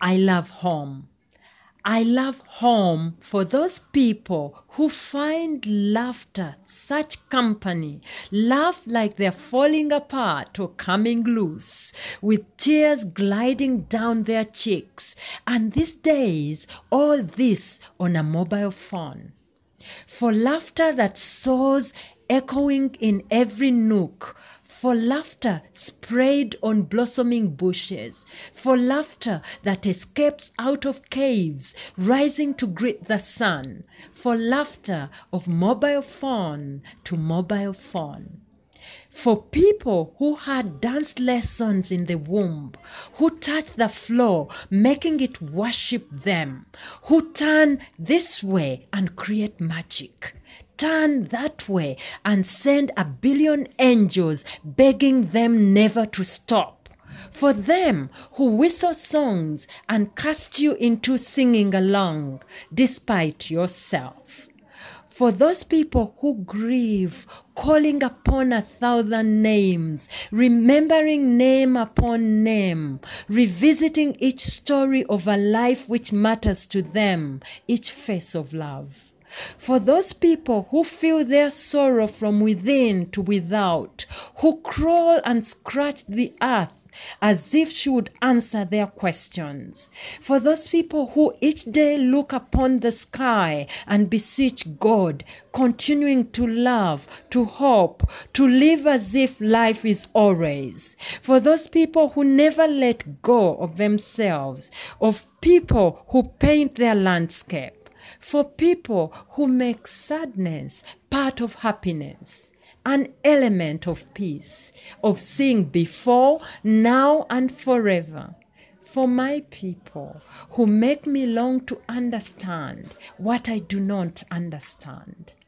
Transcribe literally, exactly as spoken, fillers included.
I love home. I love home for those people who find laughter such company, laugh like they're falling apart or coming loose, with tears gliding down their cheeks, and these days, all this on a mobile phone. For laughter that soars, echoing in every nook, for laughter sprayed on blossoming bushes, for laughter that escapes out of caves, rising to greet the sun, for laughter of mobile phone to mobile phone. For people who had dance lessons in the womb, who touch the floor, making it worship them, who turn this way and create magic, turn that way and send a billion angels begging them never to stop. For them who whistle songs and cast you into singing along despite yourself. For those people who grieve, calling upon a thousand names, remembering name upon name, revisiting each story of a life which matters to them, each face of love. For those people who feel their sorrow from within to without, who crawl and scratch the earth as if she would answer their questions. For those people who each day look upon the sky and beseech God, continuing to love, to hope, to live as if life is always. For those people who never let go of themselves, of people who paint their landscape. For people who make sadness part of happiness, an element of peace, of seeing before, now, and forever. For my people who make me long to understand what I do not understand.